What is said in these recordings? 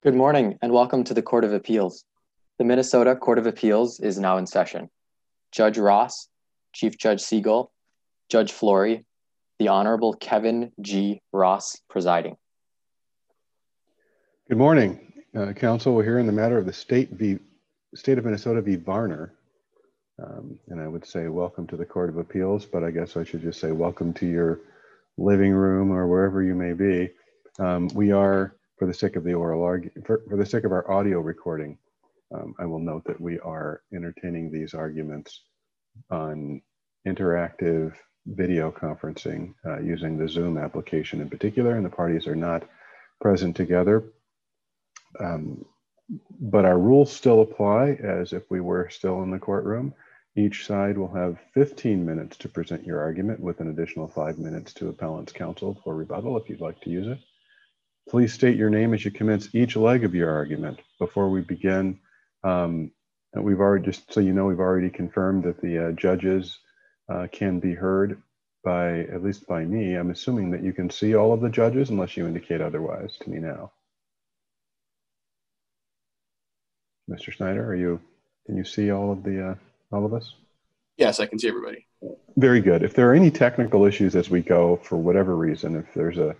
Good morning and welcome to the Court of Appeals. The Minnesota Court of Appeals is now in session. Judge Ross, Chief Judge Siegel, Judge Flory, the Honorable Kevin G. Ross presiding. Good morning, Council. We're here in the matter of the State of Minnesota v. Varner. And I would say welcome to the Court of Appeals, but I guess I should just say welcome to your living room or wherever you may be. We are, for the sake of the for the sake of our audio recording, I will note that we are entertaining these arguments on interactive video conferencing using the Zoom application in particular, and the parties are not present together. But our rules still apply as if we were still in the courtroom. Each side will have 15 minutes to present your argument with an additional 5 minutes to appellant's counsel for rebuttal if you'd like to use it. Please state your name as you commence each leg of your argument. Before we begin, we've already, just so you know, we've already confirmed that the judges can be heard by, at least by me. I'm assuming that you can see all of the judges unless you indicate otherwise to me now. Mr. Snyder, can you see all of us? Yes, I can see everybody. Very good. If there are any technical issues as we go, for whatever reason, if there's a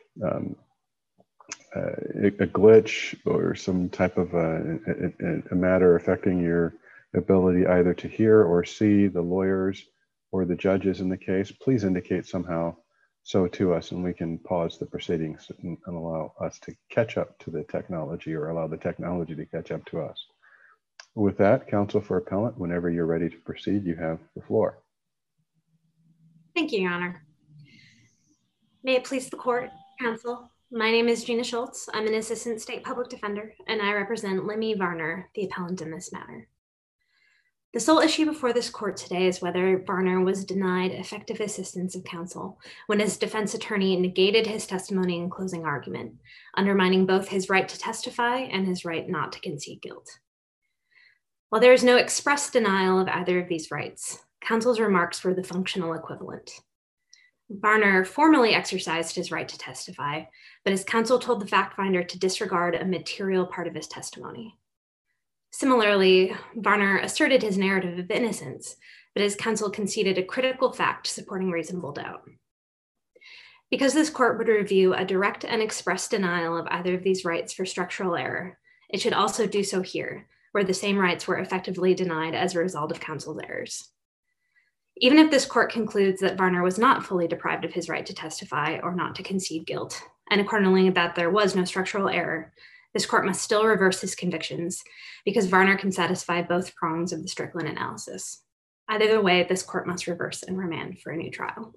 glitch or some type of a matter affecting your ability either to hear or see the lawyers or the judges in the case, please indicate somehow so to us, and we can pause the proceedings and allow us to catch up to the technology, or allow the technology to catch up to us. With that, counsel for appellant, whenever you're ready to proceed, you have the floor. Thank you, Your Honor. May it please the court, counsel. My name is Gina Schultz. I'm an assistant state public defender, and I represent Lemmy Varner, the appellant in this matter. The sole issue before this court today is whether Varner was denied effective assistance of counsel when his defense attorney negated his testimony in closing argument, undermining both his right to testify and his right not to concede guilt. While there is no express denial of either of these rights, counsel's remarks were the functional equivalent. Varner formally exercised his right to testify, but his counsel told the fact finder to disregard a material part of his testimony. Similarly, Varner asserted his narrative of innocence, but his counsel conceded a critical fact supporting reasonable doubt. Because this court would review a direct and express denial of either of these rights for structural error, it should also do so here, where the same rights were effectively denied as a result of counsel's errors. Even if this court concludes that Varner was not fully deprived of his right to testify or not to concede guilt, and accordingly that there was no structural error, this court must still reverse his convictions because Varner can satisfy both prongs of the Strickland analysis. Either way, this court must reverse and remand for a new trial.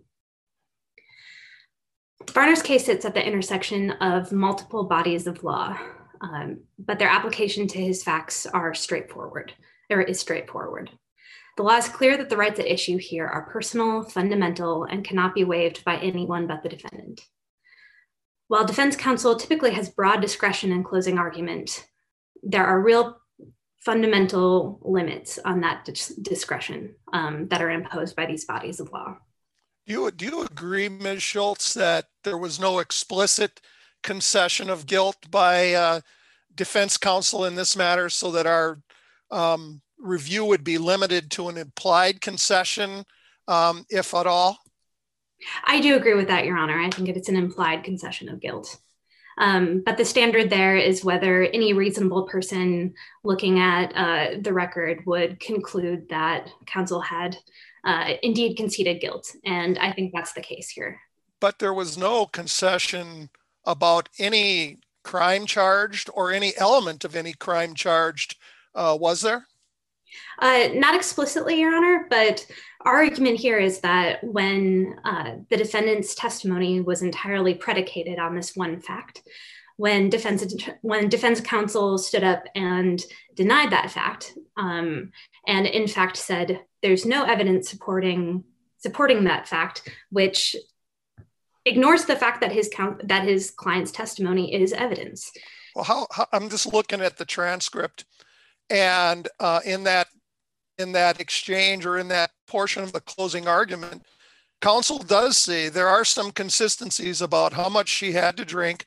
Varner's case sits at the intersection of multiple bodies of law, but their application to his facts is straightforward. The law is clear that the rights at issue here are personal, fundamental, and cannot be waived by anyone but the defendant. While defense counsel typically has broad discretion in closing argument, there are real fundamental limits on that discretion that are imposed by these bodies of law. Do you agree, Ms. Schultz, that there was no explicit concession of guilt by defense counsel in this matter, so that our review would be limited to an implied concession, if at all? I do agree with that, Your Honor. I think it's an implied concession of guilt. But the standard there is whether any reasonable person looking at the record would conclude that counsel had indeed conceded guilt. And I think that's the case here. But there was no concession about any crime charged or any element of any crime charged, was there? Not explicitly, Your Honor, but our argument here is that when the defendant's testimony was entirely predicated on this one fact, when defense counsel stood up and denied that fact, and in fact said there's no evidence supporting that fact, which ignores the fact that his client's testimony is evidence. Well, how I'm just looking at the transcript, and in that exchange, or in that portion of the closing argument, counsel does say there are some consistencies about how much she had to drink,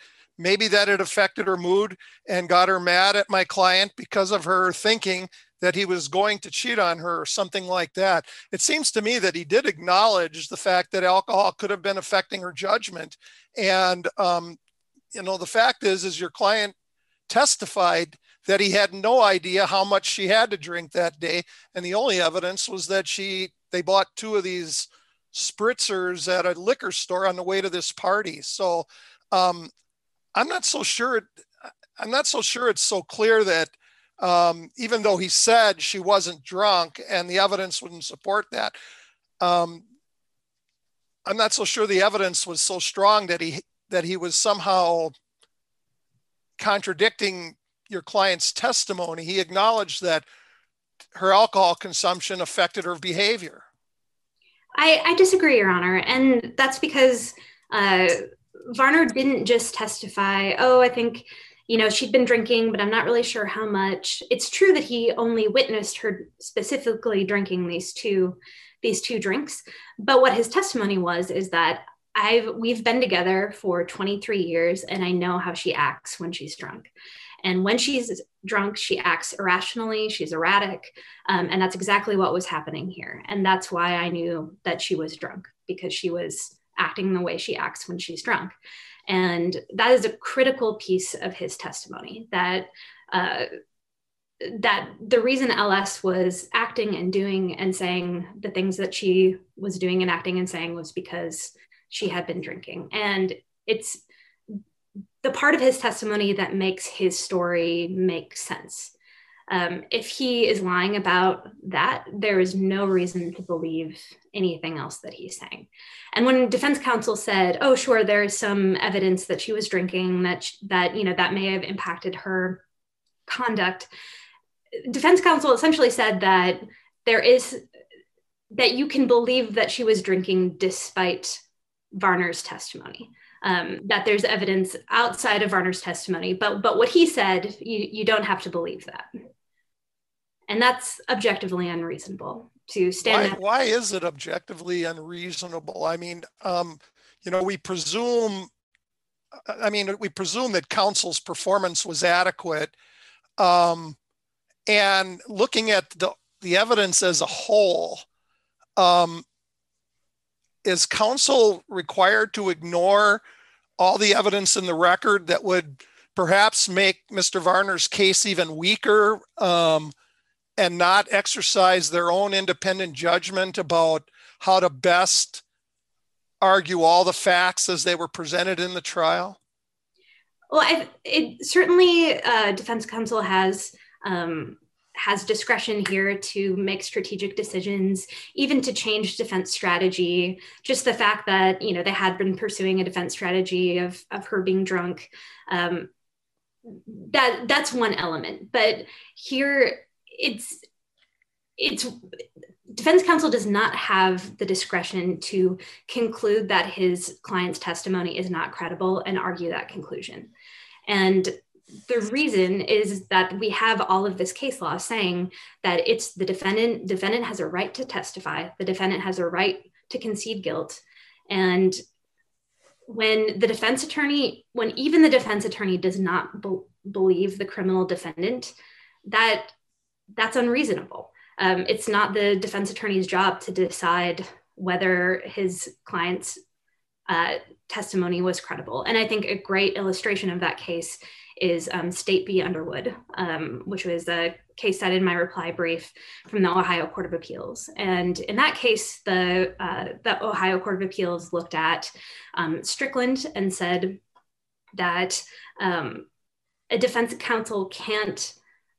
maybe that it affected her mood and got her mad at my client because of her thinking that he was going to cheat on her or something like that. It seems to me that he did acknowledge the fact that alcohol could have been affecting her judgment. And, the fact is your client testified that he had no idea how much she had to drink that day. And the only evidence was that they bought 2 of these spritzers at a liquor store on the way to this party. So I'm not so sure it's so clear that even though he said she wasn't drunk and the evidence wouldn't support that, I'm not so sure the evidence was so strong that he was somehow contradicting your client's testimony. He acknowledged that her alcohol consumption affected her behavior. I disagree, Your Honor. And that's because Varner didn't just testify, I think, she'd been drinking, but I'm not really sure how much. It's true that he only witnessed her specifically drinking these two drinks. But what his testimony is that we've been together for 23 years and I know how she acts when she's drunk. And when she's drunk, she acts irrationally, she's erratic. And that's exactly what was happening here. And that's why I knew that she was drunk, because she was acting the way she acts when she's drunk. And that is a critical piece of his testimony, that the reason LS was acting and doing and saying the things that she was doing and acting and saying was because she had been drinking. And it's the part of his testimony that makes his story make sense. If he is lying about that, there is no reason to believe anything else that he's saying. And when defense counsel said, "Oh, sure, there is some evidence that she was drinking, that may have impacted her conduct," defense counsel essentially said that that you can believe that she was drinking despite Varner's testimony. That there's evidence outside of Varner's testimony, but what he said, you don't have to believe that. And that's objectively unreasonable to stand. Why is it objectively unreasonable? I mean, we presume that counsel's performance was adequate. And looking at the evidence as a whole, is counsel required to ignore all the evidence in the record that would perhaps make Mr. Varner's case even weaker, and not exercise their own independent judgment about how to best argue all the facts as they were presented in the trial? Well, certainly defense counsel has discretion here to make strategic decisions, even to change defense strategy. Just the fact that, they had been pursuing a defense strategy of her being drunk, that's one element. But here it's defense counsel does not have the discretion to conclude that his client's testimony is not credible and argue that conclusion. And the reason is that we have all of this case law saying that it's the defendant has a right to testify. The defendant has a right to concede guilt. And when even the defense attorney does not believe the criminal defendant, that's unreasonable. It's not the defense attorney's job to decide whether his client's testimony was credible. And I think a great illustration of that case is State v. Underwood, which was a case cited in my reply brief from the Ohio Court of Appeals. And in that case, the Ohio Court of Appeals looked at Strickland and said that a defense counsel can't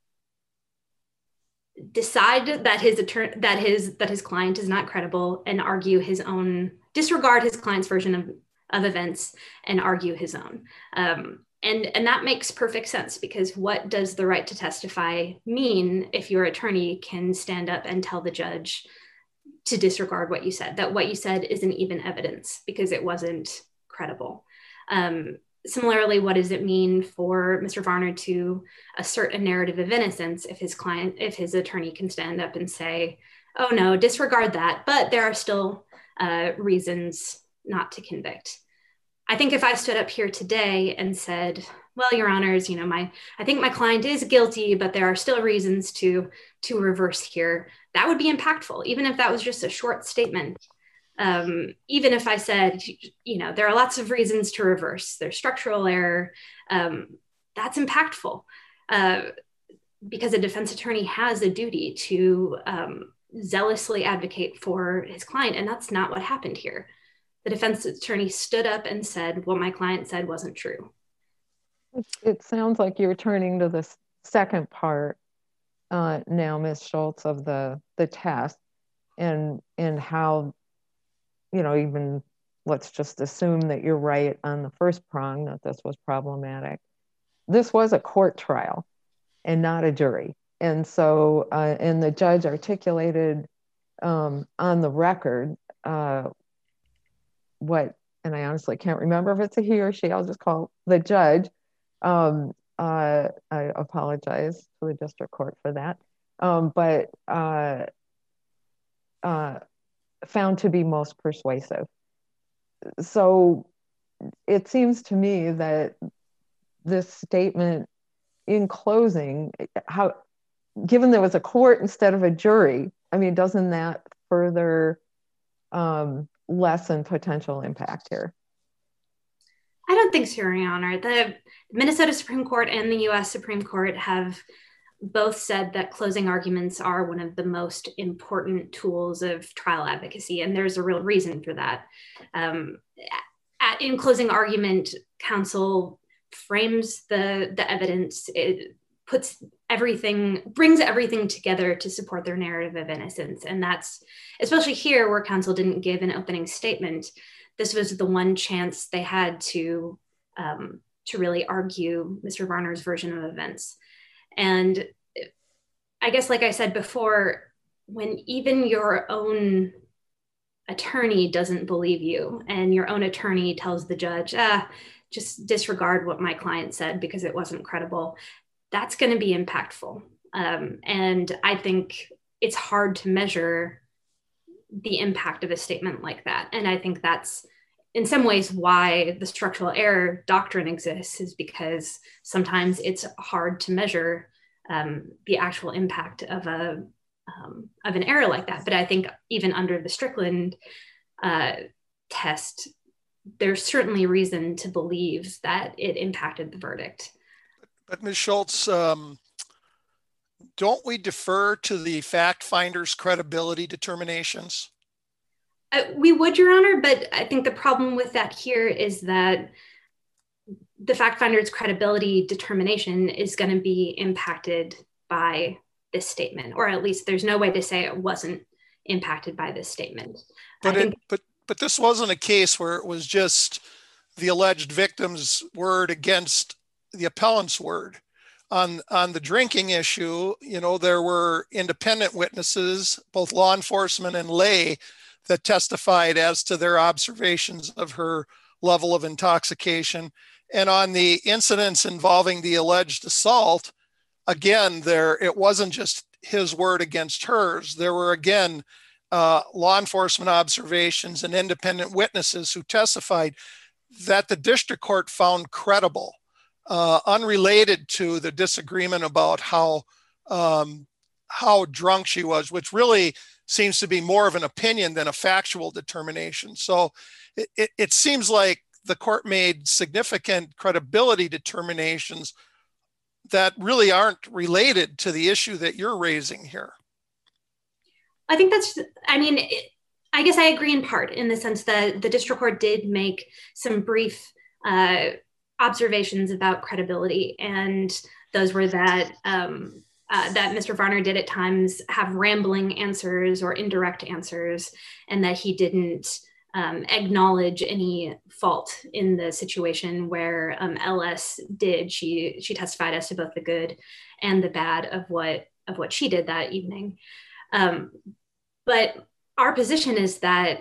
decide that his client is not credible and argue his own, disregard his client's version of events and argue his own. And that makes perfect sense, because what does the right to testify mean if your attorney can stand up and tell the judge to disregard what you said, that what you said isn't even evidence because it wasn't credible? Similarly, what does it mean for Mr. Varner to assert a narrative of innocence if his attorney can stand up and say, "Oh no, disregard that, but there are still reasons not to convict"? I think if I stood up here today and said, well, Your Honors, I think my client is guilty, but there are still reasons to reverse here, that would be impactful, even if that was just a short statement. Even if I said, there are lots of reasons to reverse, there's structural error, that's impactful, because a defense attorney has a duty to zealously advocate for his client, and that's not what happened here. The defense attorney stood up and said what my client said wasn't true. It sounds like you're turning to the second part now, Ms. Schultz, of the test, and how, even let's just assume that you're right on the first prong, that this was problematic. This was a court trial and not a jury. And so, and the judge articulated on the record what, and I honestly can't remember if it's a he or she, I'll just call the judge. I apologize to the district court for that, but found to be most persuasive. So it seems to me that this statement in closing, given there was a court instead of a jury, doesn't that further lessen potential impact here? I don't think so, Your Honor. The Minnesota Supreme Court and the US Supreme Court have both said that closing arguments are one of the most important tools of trial advocacy, and there's a real reason for that. In closing argument, counsel frames the evidence, it brings everything together to support their narrative of innocence. And that's, especially here where counsel didn't give an opening statement, this was the one chance they had to really argue Mr. Varner's version of events. And I guess, like I said before, when even your own attorney doesn't believe you and your own attorney tells the judge, just disregard what my client said because it wasn't credible, that's going to be impactful. And I think it's hard to measure the impact of a statement like that. And I think that's in some ways why the structural error doctrine exists, is because sometimes it's hard to measure the actual impact of an error like that. But I think even under the Strickland test, there's certainly reason to believe that it impacted the verdict. But Ms. Schultz, don't we defer to the fact finder's credibility determinations? We would, Your Honor, but I think the problem with that here is that the fact finder's credibility determination is going to be impacted by this statement, or at least there's no way to say it wasn't impacted by this statement. But this wasn't a case where it was just the alleged victim's word against the appellant's word. On the drinking issue, there were independent witnesses, both law enforcement and lay, that testified as to their observations of her level of intoxication. And on the incidents involving the alleged assault, again, it wasn't just his word against hers. There were, again, law enforcement observations and independent witnesses who testified that the district court found credible, unrelated to the disagreement about how drunk she was, which really seems to be more of an opinion than a factual determination. So it seems like the court made significant credibility determinations that really aren't related to the issue that you're raising here. I think I guess I agree in part, in the sense that the district court did make some brief observations about credibility. And those were that Mr. Varner did at times have rambling answers or indirect answers, and that he didn't acknowledge any fault in the situation where LS did. She testified as to both the good and the bad of what she did that evening. But our position is that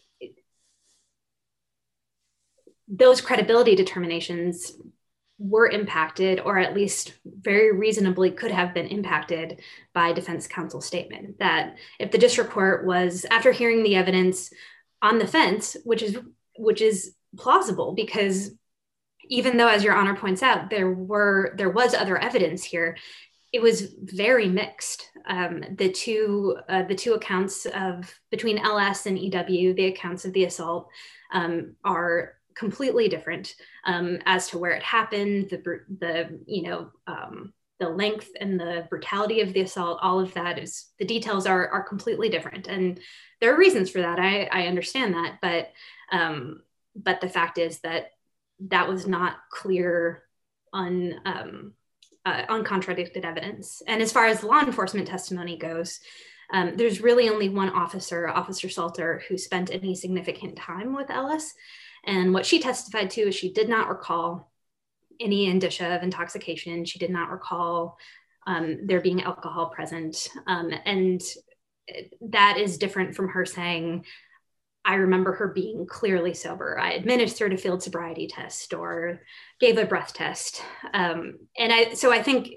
those credibility determinations were impacted, or at least very reasonably could have been impacted, by defense counsel's statement. That if the district court was, after hearing the evidence, on the fence, which is plausible, because even though, as Your Honor points out, there was other evidence here, it was very mixed. The two accounts between LS and EW, the accounts of the assault, are completely different as to where it happened, the length and the brutality of the assault. All of that the details are completely different, and there are reasons for that. I understand that, but the fact is that was not clear uncontradicted evidence. And as far as law enforcement testimony goes, there's really only one officer, Officer Salter, who spent any significant time with Ellis. And what she testified to is she did not recall any indicia of intoxication. She did not recall there being alcohol present. And that is different from her saying, I remember her being clearly sober. I administered a field sobriety test or gave a breath test. So I think,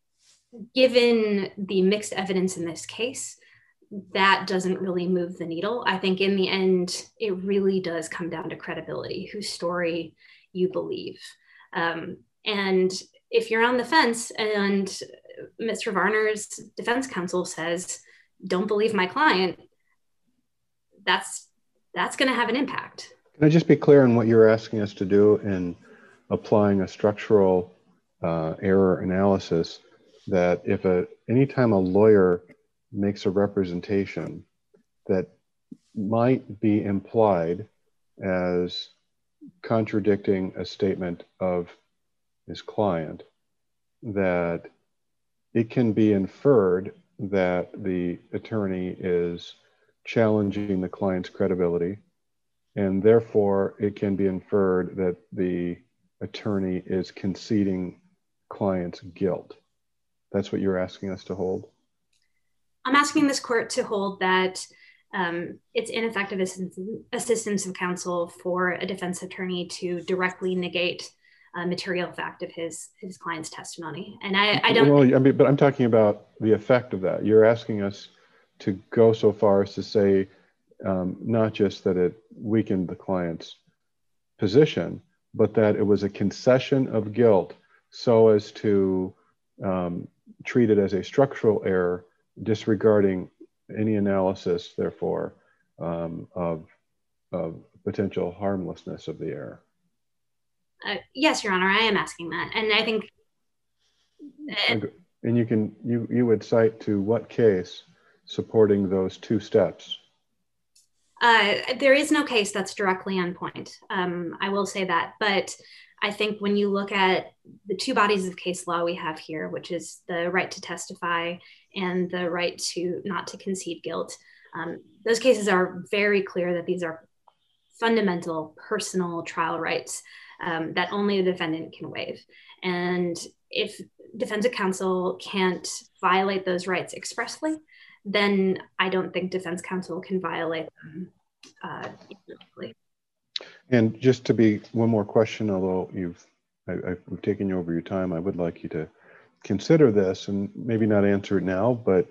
given the mixed evidence in this case, that doesn't really move the needle. I think in the end, it really does come down to credibility, whose story you believe. And if you're on the fence and Mr. Varner's defense counsel says, don't believe my client, that's going to have an impact. Can I just be clear on what you're asking us to do in applying a structural error analysis? That if anytime a lawyer makes a representation that might be implied as contradicting a statement of his client, that it can be inferred that the attorney is challenging the client's credibility, and therefore it can be inferred that the attorney is conceding client's guilt. That's what you're asking us to hold? I'm asking this court to hold that it's ineffective assistance of counsel for a defense attorney to directly negate a material fact of his client's testimony. And I don't... Well, I mean, but I'm talking about the effect of that. You're asking us to go so far as to say, not just that it weakened the client's position, but that it was a concession of guilt so as to treat it as a structural error, disregarding any analysis, therefore, of potential harmlessness of the error. Yes, Your Honor, I am asking that. And I think... And you would cite to what case supporting those two steps? There is no case that's directly on point. I will say that. But I think when you look at the two bodies of case law we have here, which is the right to testify and the right to not to concede guilt, those cases are very clear that these are fundamental personal trial rights that only the defendant can waive. And if defense counsel can't violate those rights expressly, then I don't think defense counsel can violate them. And just to be one more question, although we've taken you over your time, I would like you to consider this and maybe not answer it now, but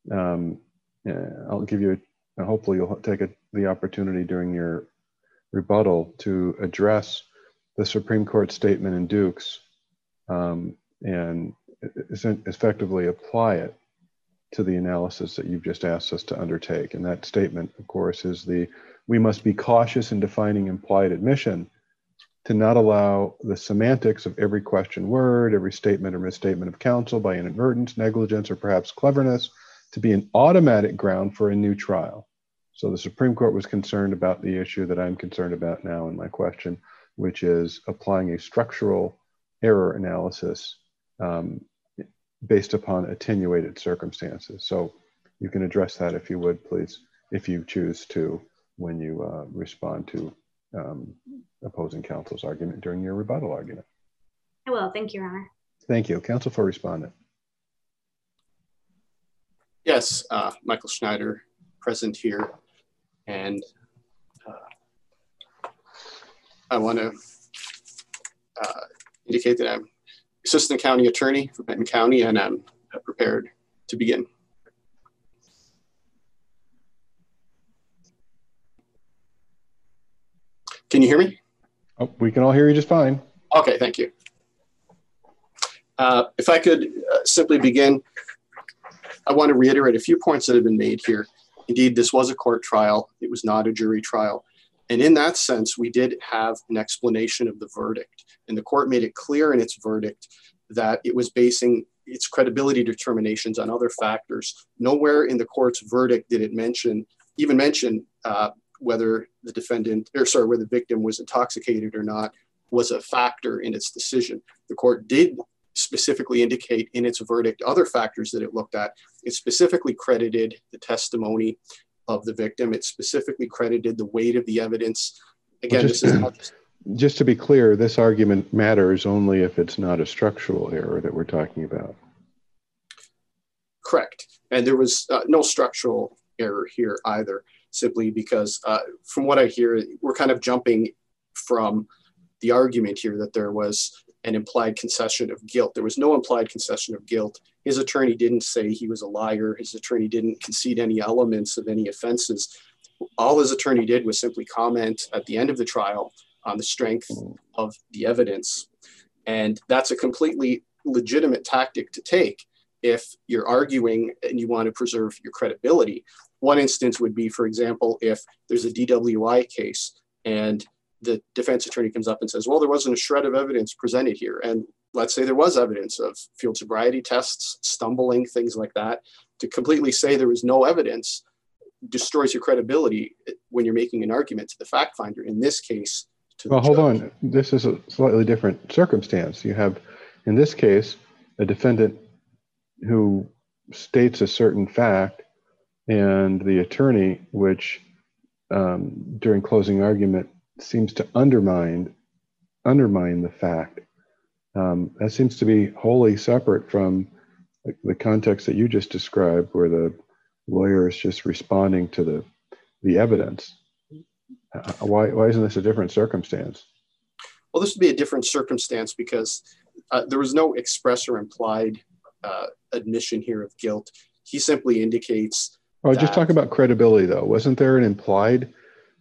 I'll give you, hopefully you'll take the opportunity during your rebuttal to address the Supreme Court statement in Dukes and effectively apply it to the analysis that you've just asked us to undertake. And that statement, of course, is we must be cautious in defining implied admission to not allow the semantics of every questioned word, every statement or misstatement of counsel by inadvertence, negligence, or perhaps cleverness to be an automatic ground for a new trial. So the Supreme Court was concerned about the issue that I'm concerned about now in my question, which is applying a structural error analysis based upon attenuated circumstances. So you can address that if you would, please, if you choose to, when you respond to opposing counsel's argument during your rebuttal argument. I will. Thank you, Your Honor. Thank you. Counsel for respondent. Yes, Michael Schneider, present here. And I want to indicate that I'm Assistant County Attorney for Benton County, and I'm prepared to begin. Can you hear me? Oh, we can all hear you just fine. Okay, thank you. If I could simply begin, I want to reiterate a few points that have been made here. Indeed, this was a court trial. It was not a jury trial. And in that sense, we did have an explanation of the verdict. And the court made it clear in its verdict that it was basing its credibility determinations on other factors. Nowhere in the court's verdict did it even mention whether the victim was intoxicated or not was a factor in its decision. The court did specifically indicate in its verdict other factors that it looked at. It specifically credited the testimony of the victim. It specifically credited the weight of the evidence. Again, this is not just to be clear, this argument matters only if it's not a structural error that we're talking about. Correct. And there was no structural error here either, simply because from what I hear, we're kind of jumping from the argument here that there was an implied concession of guilt. There was no implied concession of guilt. His attorney didn't say he was a liar. His attorney didn't concede any elements of any offenses. All his attorney did was simply comment at the end of the trial on the strength of the evidence. And that's a completely legitimate tactic to take if you're arguing and you want to preserve your credibility. One instance would be, for example, if there's a DWI case and the defense attorney comes up and says, well, there wasn't a shred of evidence presented here. And let's say there was evidence of field sobriety tests, stumbling, things like that. To completely say there was no evidence destroys your credibility when you're making an argument to the fact finder. In this case, to the well, hold judge. on. This is a slightly different circumstance. You have, in this case, a defendant who states a certain fact, and the attorney, which during closing argument seems to undermine the fact. That seems to be wholly separate from the context that you just described, where the lawyer is just responding to the evidence. Why isn't this a different circumstance? Well, this would be a different circumstance because there was no express or implied admission here of guilt. He simply indicates. Oh, just talk about credibility, though. Wasn't there an implied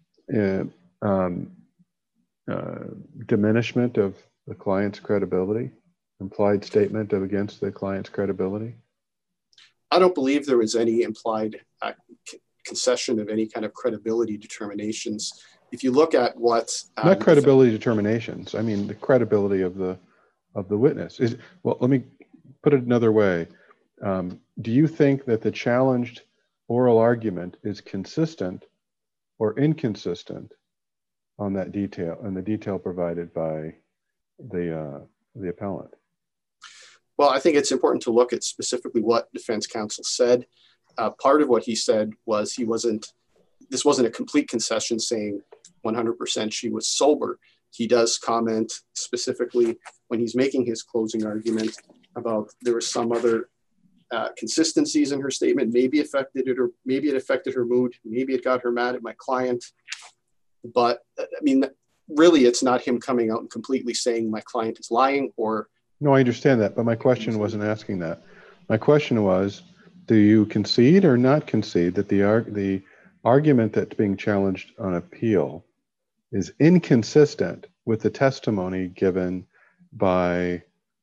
diminishment of the client's credibility? Implied statement against the client's credibility? I don't believe there was any implied concession of any kind of credibility determinations. If you look at what not credibility determinations, I mean the credibility of the witness is. Well, let me put it another way. Do you think that the challenged oral argument is consistent or inconsistent on that detail and the detail provided by the appellant? Well, I think it's important to look at specifically what defense counsel said. Part of what he said was this wasn't a complete concession saying 100% she was sober. He does comment specifically when he's making his closing argument about there were some other consistencies in her statement, maybe affected it, or maybe it affected her mood, maybe it got her mad at my client. But I mean, really, it's not him coming out and completely saying my client is lying or. No, I understand that, but my question wasn't asking that. My question was, do you concede or not concede that the argument that's being challenged on appeal is inconsistent with the testimony given by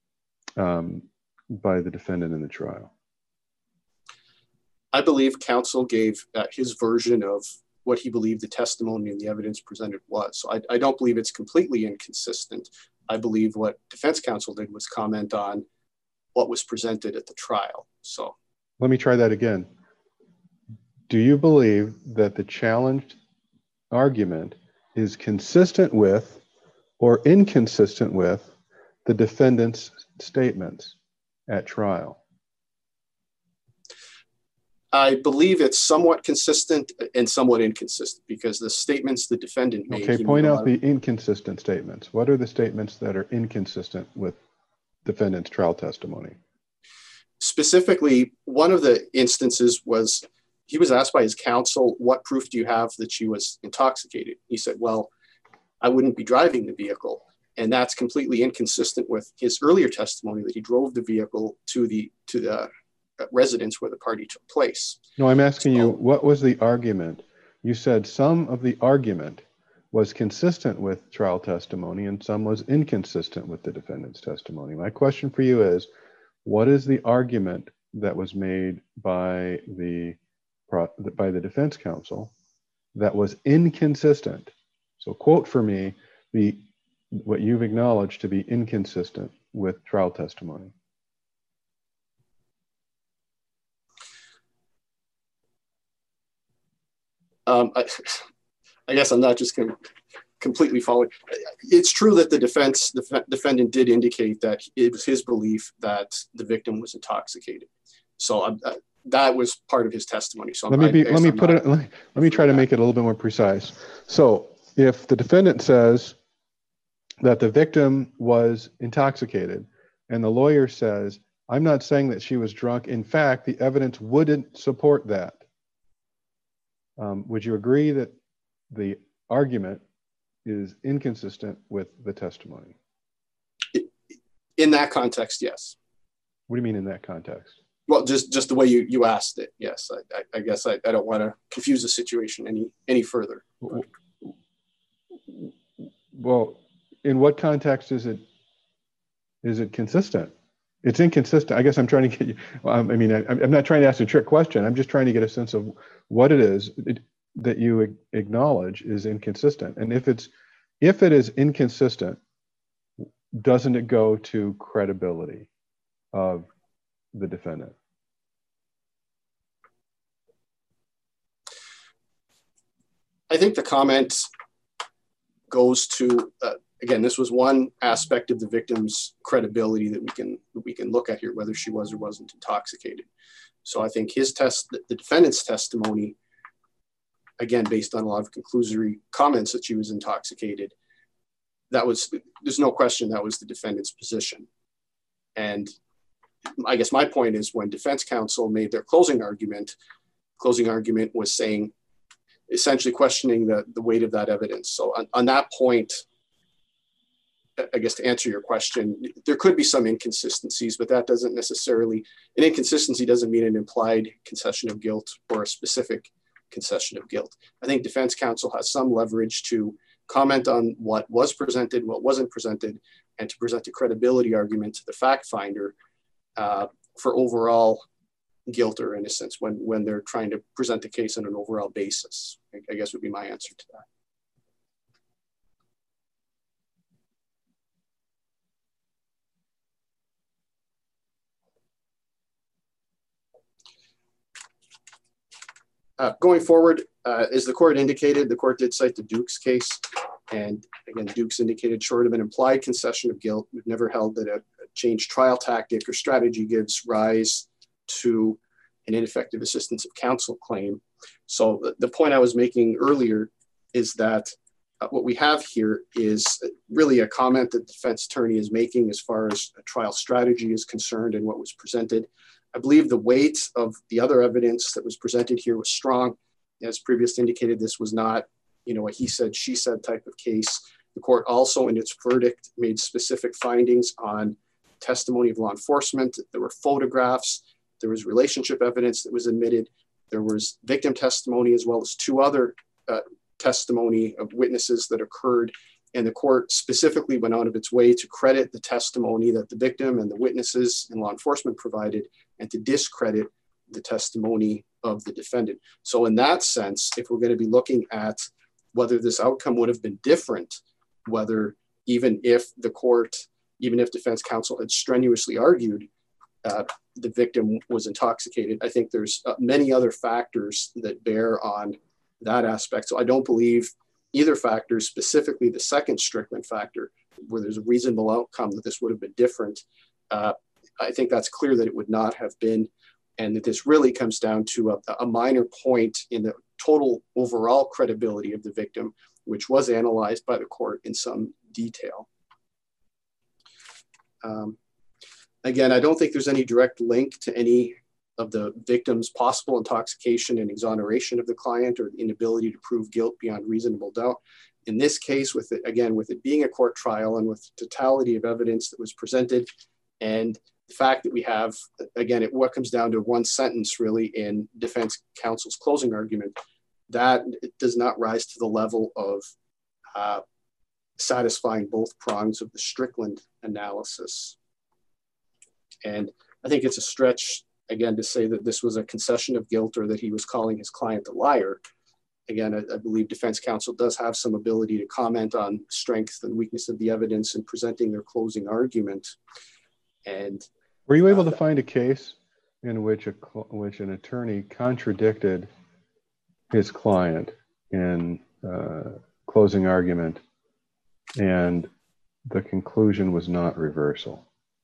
the defendant in the trial? I believe counsel gave his version of what he believed the testimony and the evidence presented was. So I don't believe it's completely inconsistent. I believe what defense counsel did was comment on what was presented at the trial. So let me try that again. Do you believe that the challenged argument is consistent with or inconsistent with the defendant's statements at trial? I believe it's somewhat consistent and somewhat inconsistent because the statements the defendant made. Okay, point out the inconsistent statements. What are the statements that are inconsistent with defendant's trial testimony? Specifically, one of the instances was he was asked by his counsel, what proof do you have that she was intoxicated? He said, well, I wouldn't be driving the vehicle. And that's completely inconsistent with his earlier testimony that he drove the vehicle to the residence where the party took place. No, I'm asking you, what was the argument? You said some of the argument was consistent with trial testimony and some was inconsistent with the defendant's testimony. My question for you is, what is the argument that was made by the defense counsel that was inconsistent? So quote for me what you've acknowledged to be inconsistent with trial testimony. I guess I'm not just completely following. It's true that the defendant did indicate that it was his belief that the victim was intoxicated. So that was part of his testimony. So let me try to make it a little bit more precise. So if the defendant says that the victim was intoxicated and the lawyer says, I'm not saying that she was drunk. In fact, the evidence wouldn't support that. Would you agree that the argument is inconsistent with the testimony? In that context, yes. What do you mean in that context? Well, just the way you asked it, yes. I guess I don't want to confuse the situation any further. Well, in what context is it consistent? It's inconsistent. I guess I'm trying to get you. I'm not trying to ask a trick question. I'm just trying to get a sense of what it is that you acknowledge is inconsistent. And if it is inconsistent, doesn't it go to credibility of the defendant? I think the comment goes to again, this was one aspect of the victim's credibility that we can look at here, whether she was or wasn't intoxicated. So I think the defendant's testimony, again, based on a lot of conclusory comments that she was intoxicated, there's no question that was the defendant's position. And I guess my point is when defense counsel made their closing argument was saying, essentially questioning the weight of that evidence. So on that point, I guess to answer your question, there could be some inconsistencies, but that doesn't necessarily, an inconsistency doesn't mean an implied concession of guilt or a specific concession of guilt. I think defense counsel has some leverage to comment on what was presented, what wasn't presented, and to present a credibility argument to the fact finder for overall guilt or innocence when they're trying to present the case on an overall basis, I guess would be my answer to that. Going forward, as the court indicated, the court did cite the Dukes case. And again, Dukes indicated short of an implied concession of guilt, we've never held that a changed trial tactic or strategy gives rise to an ineffective assistance of counsel claim. So the point I was making earlier is that what we have here is really a comment that the defense attorney is making as far as a trial strategy is concerned and what was presented. I believe the weight of the other evidence that was presented here was strong. As previously indicated, this was not, a he said, she said type of case. The court also in its verdict made specific findings on testimony of law enforcement. There were photographs, there was relationship evidence that was admitted. There was victim testimony as well as two other testimony of witnesses that occurred. And the court specifically went out of its way to credit the testimony that the victim and the witnesses and law enforcement provided and to discredit the testimony of the defendant. So in that sense, if we're going to be looking at whether this outcome would have been different, whether even if defense counsel had strenuously argued the victim was intoxicated, I think there's many other factors that bear on that aspect. So I don't believe either factor, specifically the second Strickland factor, where there's a reasonable outcome that this would have been different. I think that's clear that it would not have been, and that this really comes down to a minor point in the total overall credibility of the victim, which was analyzed by the court in some detail. Again, I don't think there's any direct link to any of the victim's possible intoxication and exoneration of the client or the inability to prove guilt beyond reasonable doubt. In this case, with it being a court trial and with the totality of evidence that was presented, and the fact that we have, again, what comes down to one sentence really in defense counsel's closing argument, that it does not rise to the level of satisfying both prongs of the Strickland analysis. And I think it's a stretch, again, to say that this was a concession of guilt or that he was calling his client a liar. Again, I believe defense counsel does have some ability to comment on strength and weakness of the evidence in presenting their closing argument. And were you able to find a case in which an attorney contradicted his client in closing argument and the conclusion was not reversal?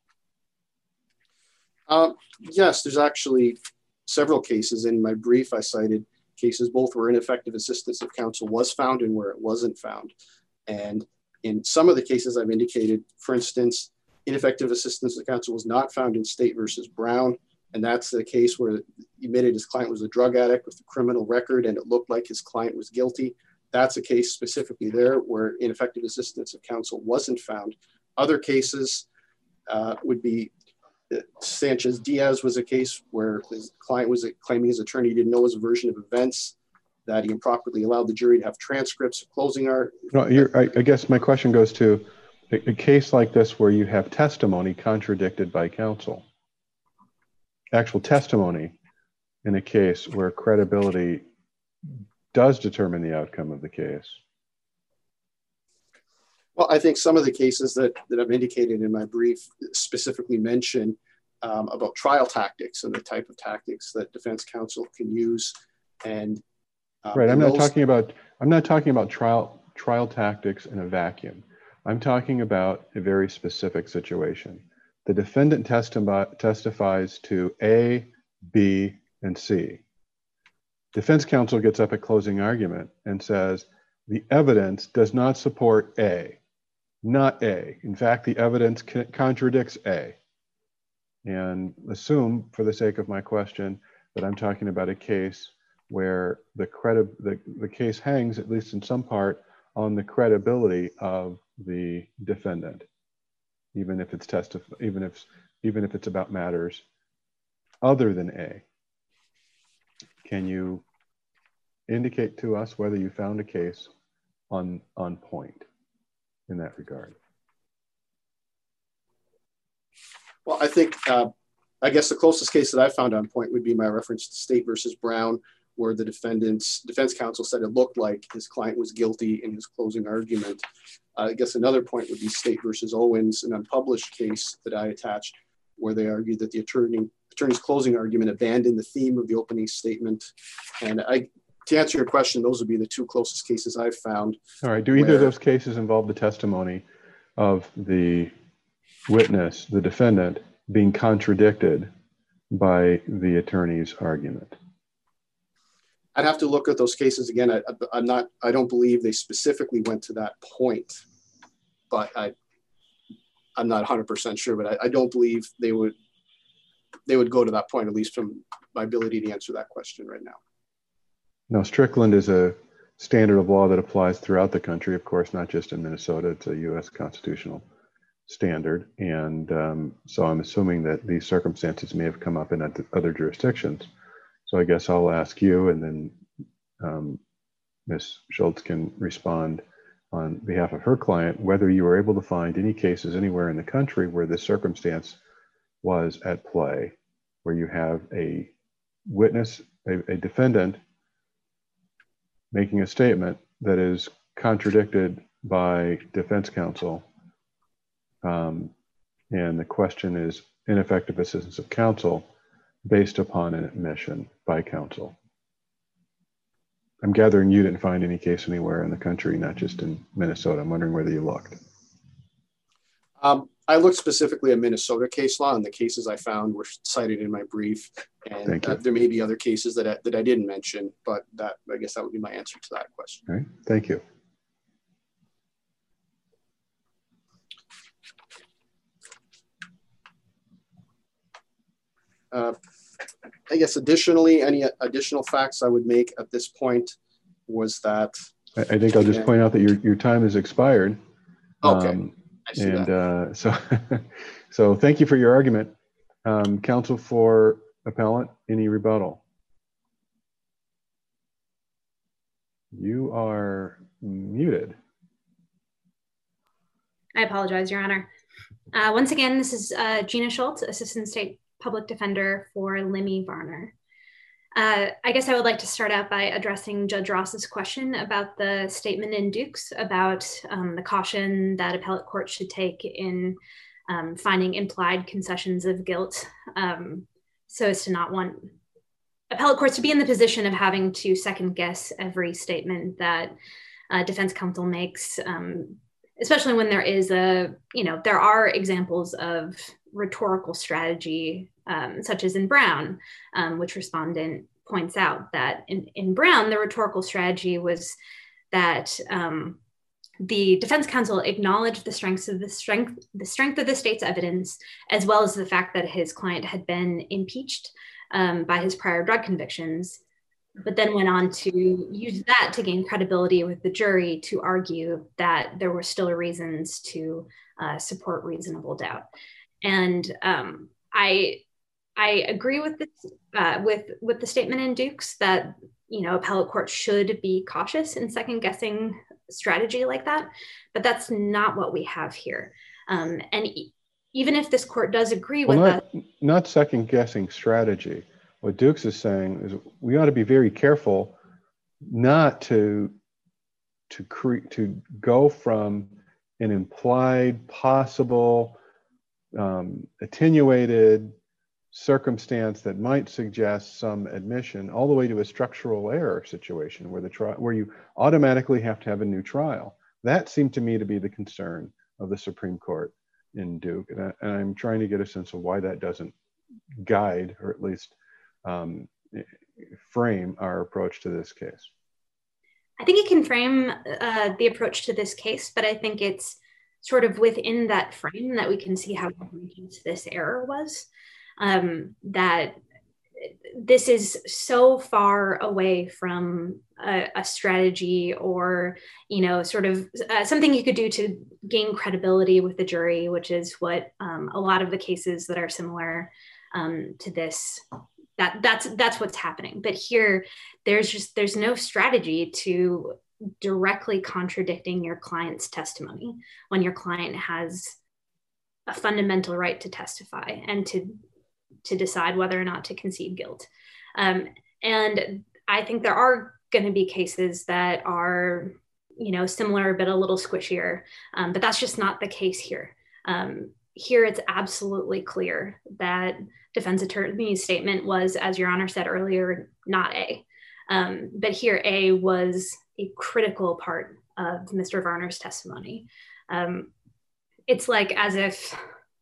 Yes, there's actually several cases. In my brief, I cited cases both where ineffective assistance of counsel was found and where it wasn't found. And in some of the cases I've indicated, for instance, ineffective assistance of counsel was not found in State versus Brown. And that's the case where he admitted his client was a drug addict with a criminal record and it looked like his client was guilty. That's a case specifically there where ineffective assistance of counsel wasn't found. Other cases would be Sanchez-Diaz was a case where his client was claiming his attorney didn't know his version of events, that he improperly allowed the jury to have transcripts of closing argument. No, I guess my question goes to a case like this where you have testimony contradicted by counsel. Actual testimony in a case where credibility does determine the outcome of the case. Well, I think some of the cases that I've indicated in my brief specifically mention about trial tactics and the type of tactics that defense counsel can use. And right, I'm not talking about trial tactics in a vacuum. I'm talking about a very specific situation. The defendant testifies to A, B, and C. Defense counsel gets up at closing argument and says, the evidence does not support A, not A. In fact, the evidence contradicts A. And assume, for the sake of my question, that I'm talking about a case where the case hangs, at least in some part, on the credibility of the defendant, even if it's about matters other than A. Can you indicate to us whether you found a case on point in that regard? Well, I think, I guess the closest case that I found on point would be my reference to State versus Brown, where the defense counsel said it looked like his client was guilty in his closing argument. I guess another point would be State versus Owens, an unpublished case that I attached, where they argued that the attorney's closing argument abandoned the theme of the opening statement. And to answer your question, those would be the two closest cases I've found. All right, do either of those cases involve the testimony of the witness, the defendant, being contradicted by the attorney's argument? I'd have to look at those cases again. I don't believe they specifically went to that point, but I'm not 100% sure, but I don't believe they would go to that point, at least from my ability to answer that question right now. No, Strickland is a standard of law that applies throughout the country, of course, not just in Minnesota. It's a U.S. constitutional standard. And so I'm assuming that these circumstances may have come up in other jurisdictions. So I guess I'll ask you, and then Ms. Schultz can respond on behalf of her client, whether you were able to find any cases anywhere in the country where this circumstance was at play, where you have a witness, a defendant, making a statement that is contradicted by defense counsel. And the question is ineffective assistance of counsel based upon an admission by counsel. I'm gathering you didn't find any case anywhere in the country, not just in Minnesota. I'm wondering whether you looked. I looked specifically at Minnesota case law, and the cases I found were cited in my brief. And there may be other cases that I didn't mention, but I guess that would be my answer to that question. All right, thank you. I guess additionally, any additional facts I would make at this point was that I think I'll just point out that your time has expired. Okay. I see that. So thank you for your argument. Counsel for appellant, any rebuttal? You are muted. I apologize, Your Honor. Once again, this is Gina Schultz, Assistant State Public Defender for Lemmy Varner. I guess I would like to start out by addressing Judge Ross's question about the statement in Dukes about the caution that appellate courts should take in finding implied concessions of guilt, so as to not want appellate courts to be in the position of having to second guess every statement that defense counsel makes, especially when there is there are examples of rhetorical strategy, such as in Brown, which respondent points out that in Brown, the rhetorical strategy was that the defense counsel acknowledged the strength of the state's evidence, as well as the fact that his client had been impeached by his prior drug convictions, but then went on to use that to gain credibility with the jury to argue that there were still reasons to support reasonable doubt. And I agree with this, with the statement in Dukes that appellate courts should be cautious in second guessing strategy like that, but that's not what we have here. And even if this court does agree with us, not second guessing strategy. What Dukes is saying is we ought to be very careful not to go from an implied, possible, attenuated circumstance that might suggest some admission all the way to a structural error situation where you automatically have to have a new trial. That seemed to me to be the concern of the Supreme Court in Duke, and I'm trying to get a sense of why that doesn't guide, or at least frame our approach to this case. I think it can frame the approach to this case, but I think it's sort of within that frame that we can see how egregious this error was. That this is so far away from a strategy or, sort of something you could do to gain credibility with the jury, which is what a lot of the cases that are similar to this, that's what's happening. But here, there's no strategy to directly contradicting your client's testimony when your client has a fundamental right to testify and to decide whether or not to concede guilt. And I think there are going to be cases that are, similar, but a little squishier. But that's just not the case here. Here, it's absolutely clear that defense attorney's statement was, as Your Honor said earlier, not A. But here, A was a critical part of Mr. Varner's testimony. It's like as if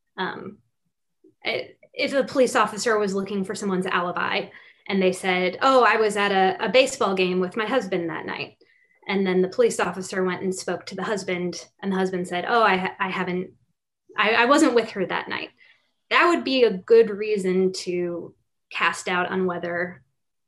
a police officer was looking for someone's alibi and they said, oh, I was at a baseball game with my husband that night. And then the police officer went and spoke to the husband, and the husband said, oh, I wasn't with her that night. That would be a good reason to cast doubt on whether,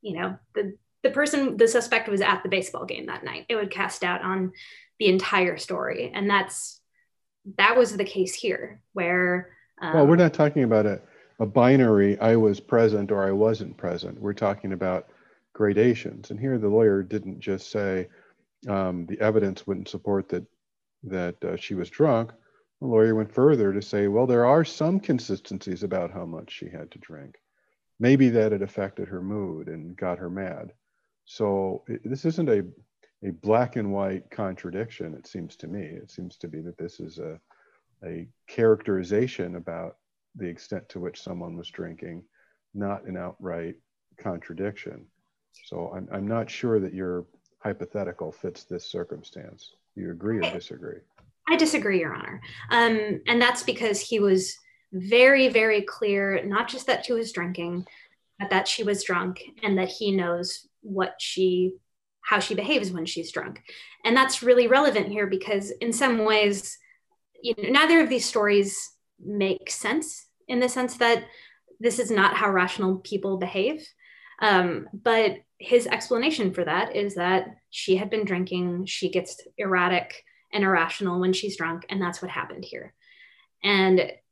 the suspect was at the baseball game that night. It would cast doubt on the entire story. And that was the case here where. Well, we're not talking about a binary, I was present or I wasn't present. We're talking about gradations. And here the lawyer didn't just say the evidence wouldn't support that she was drunk. The lawyer went further to say, well, there are some consistencies about how much she had to drink. Maybe that it affected her mood and got her mad. So this isn't a black and white contradiction, it seems to me. It seems to be that this is a characterization about the extent to which someone was drinking, not an outright contradiction. So I'm not sure that your hypothetical fits this circumstance. Do you agree or disagree? I disagree, Your Honor. And that's because he was very, very clear, not just that she was drinking, but that she was drunk and that he knows how she behaves when she's drunk. And that's really relevant here because in some ways, neither of these stories make sense in the sense that this is not how rational people behave. But his explanation for that is that she had been drinking, she gets erratic and irrational when she's drunk, and that's what happened here. And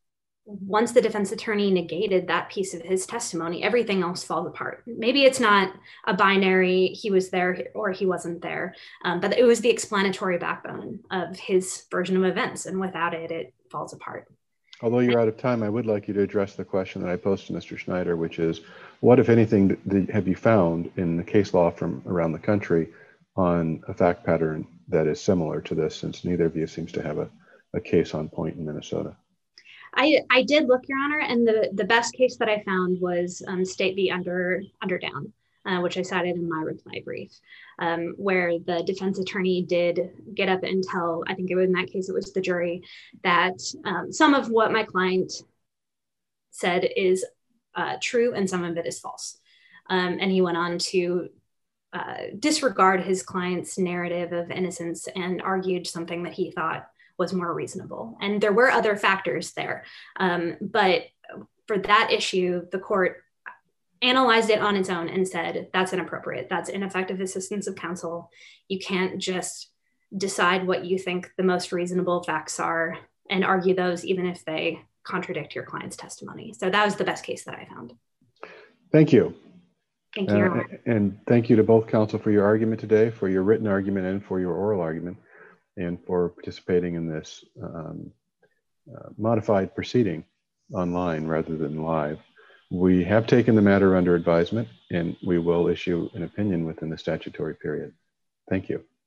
once the defense attorney negated that piece of his testimony, everything else falls apart. Maybe it's not a binary, he was there or he wasn't there, but it was the explanatory backbone of his version of events. And without it, it falls apart. Although you're out of time, I would like you to address the question that I posed to Mr. Schneider, which is, what, if anything, have you found in the case law from around the country on a fact pattern that is similar to this, since neither of you seems to have a case on point in Minnesota? I did look, Your Honor, and the best case that I found was State v. Underdown, which I cited in my reply brief, where the defense attorney did get up and tell, I think it was in that case, it was the jury, that some of what my client said is true and some of it is false. And he went on to disregard his client's narrative of innocence and argued something that he thought was more reasonable. And there were other factors there. But for that issue, the court analyzed it on its own and said, that's inappropriate. That's ineffective assistance of counsel. You can't just decide what you think the most reasonable facts are and argue those even if they contradict your client's testimony. So that was the best case that I found. Thank you. Thank you, Your Honor. And thank you to both counsel for your argument today, for your written argument and for your oral argument, and for participating in this modified proceeding online rather than live. We have taken the matter under advisement, and we will issue an opinion within the statutory period. Thank you.